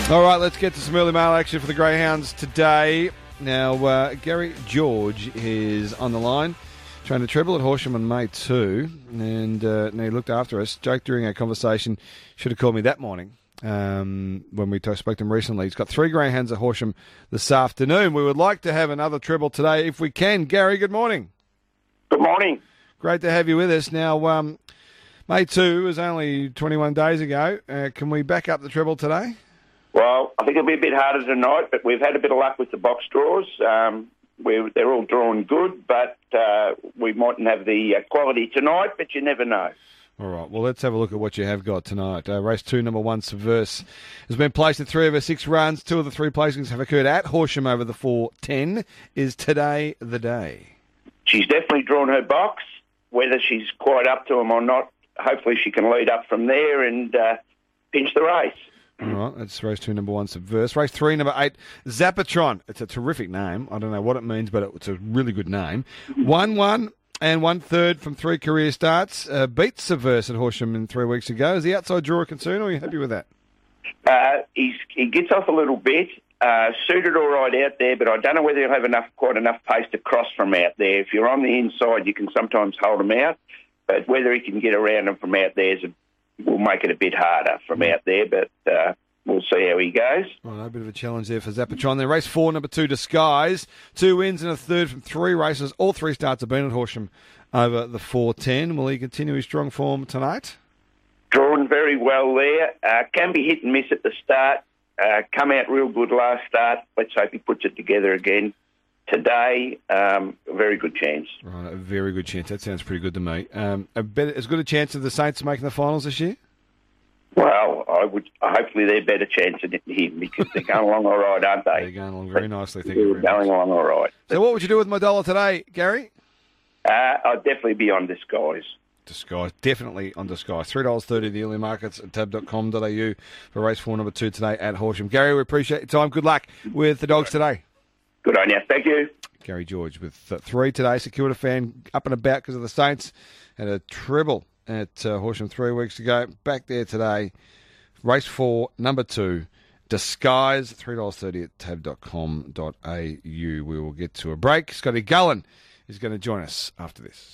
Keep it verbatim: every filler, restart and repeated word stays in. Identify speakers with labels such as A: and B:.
A: All right, let's get to some early mail action for the Greyhounds today. Now, uh, Gary George is on the line, trying to treble at Horsham on May second, and uh, he looked after us. Jake, during our conversation, should have called me that morning um, when we spoke to him recently. He's got three Greyhounds at Horsham this afternoon. We would like to have another treble today if we can. Gary, good morning.
B: Good morning.
A: Great to have you with us. Now, um, May second was only twenty-one days ago. Uh, can we back up the treble today?
B: Well, I think it'll be a bit harder tonight, but we've had a bit of luck with the box draws. Um, we're, they're all drawn good, but uh, we mightn't have the uh, quality tonight, but you never know.
A: All right, well, let's have a look at what you have got tonight. Uh, race two, number one, Subverse, has been placed at three over six runs. Two of the three placings have occurred at Horsham over the four ten. Is today the day?
B: She's definitely drawn her box. Whether she's quite up to them or not, hopefully she can lead up from there and uh, pinch the race.
A: All right, that's race two, number one, Subverse. Race three, number eight, Zapatron. It's a terrific name. I don't know what it means, but it's a really good name. One one and one third from three career starts. Uh, beat Subverse at Horsham in three weeks ago. Is the outside draw a concern, or are you happy with that?
B: Uh, he's, he gets off a little bit. Uh, suited all right out there, but I don't know whether he'll have enough, quite enough pace to cross from out there. If you're on the inside, you can sometimes hold him out, but whether he can get around him from out there is a will make it a bit harder from out there, but uh, we'll see how he goes.
A: Right, a bit of a challenge there for Zapatron. Then race four, number two, Disguise. Two wins and a third from three races. All three starts have been at Horsham over the four ten. Will he continue his strong form tonight?
B: Drawn very well there. Uh, can be hit and miss at the start. Uh, come out real good last start. Let's hope he puts it together again. Today, um, a very good chance.
A: Right, a very good chance. That sounds pretty good to me. Um, a better, as good a chance of the Saints making the finals this year?
B: Well, I would. Hopefully, they're better chance than him because they're going along all right, aren't they?
A: They're going along very nicely. Thank
B: they're
A: you very
B: going
A: much.
B: along all right.
A: So, what would you do with my dollar today, Gary?
B: Uh, I'd definitely be on Disguise.
A: Disguise, definitely on Disguise. three dollars thirty the early markets at tab dot com dot a u for race four, number two today at Horsham. Gary, we appreciate your time. Good luck with the dogs today.
B: Good on you. Thank you.
A: Gary George with uh, three today. Secured a fan up and about because of the Saints. Had a treble at uh, Horsham three weeks ago. Back there today. Race four, number two, Disguise, three dollars thirty at tab dot com dot a u. We will get to a break. Scotty Gullen is going to join us after this.